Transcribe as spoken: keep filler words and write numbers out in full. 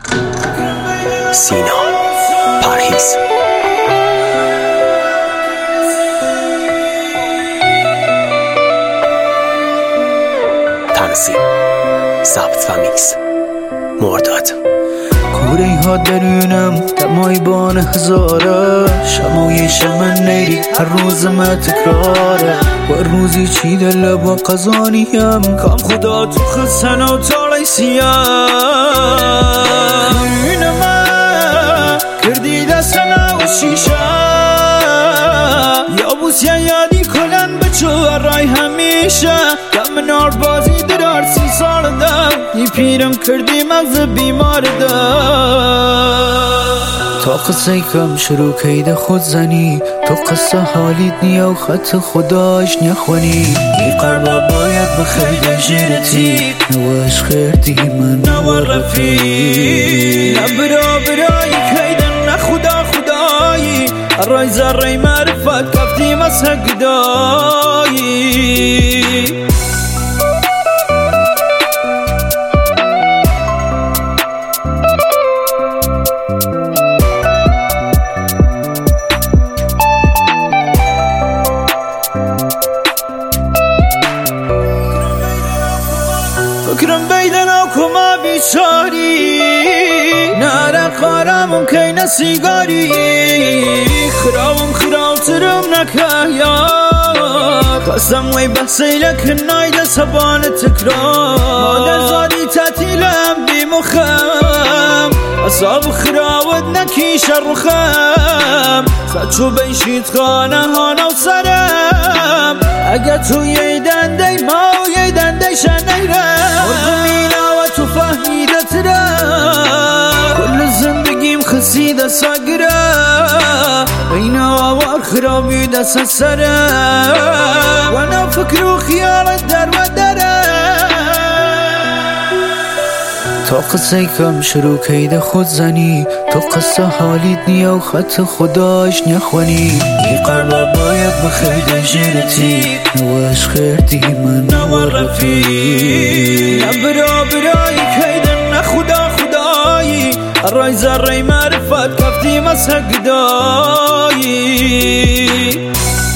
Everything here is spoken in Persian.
سینا پرهیز تنظیم ضبط و میکس مرداد. کوره ها درونم دمای بان هزاره، شمایش من نیری هر روز ما تکراره. و روزی چی دل با قزانیم کام خدا تو خسن و تالی سیام خیرین من کردی دستنا و شیشه یا بوسیا یادی کلن بچو رای همیشه دم نار بازی درار سی سال دم یه پیرم کردی مغز بیمار دم تا قصه کم شروع کید خود زنی تو قصه حالیت نیا و خط خداش نخونی ای قربا باید بخیر جیرتی نواش خیردی من نوا رفی نبرا برای کیدن نخدا خدایی رای زرعی معرفت کفتی مسح گدایی فکرم بیدن او کما بیچاری ناره خارمم که نسیگاری خرابم خرابترم نکهیار قسم وی بحثی لکن نایده سبان تکرار مادر زادی تعطیلم بی مخم اصاب خراود نکی شرخم سچو بیشید خانه هانا و سرم اگه تو یه دنده ما و یه دنده شنیرم ورزمینا و تو فهمیده ترم کل زندگیم خسیده ساگرم اینا آوار خرابی دست سرم و انا فکر و خیالت در و درم تا قصه کم شروع کید خود زنی تو قصه حالیت نیا و خط خداش نخونی ای قربا باید بخیر جیرتی نواش خیردی من نوا رفی نبرا برای کیدن نخدا خدایی رای زرعی معرفت کفتی مسح گدایی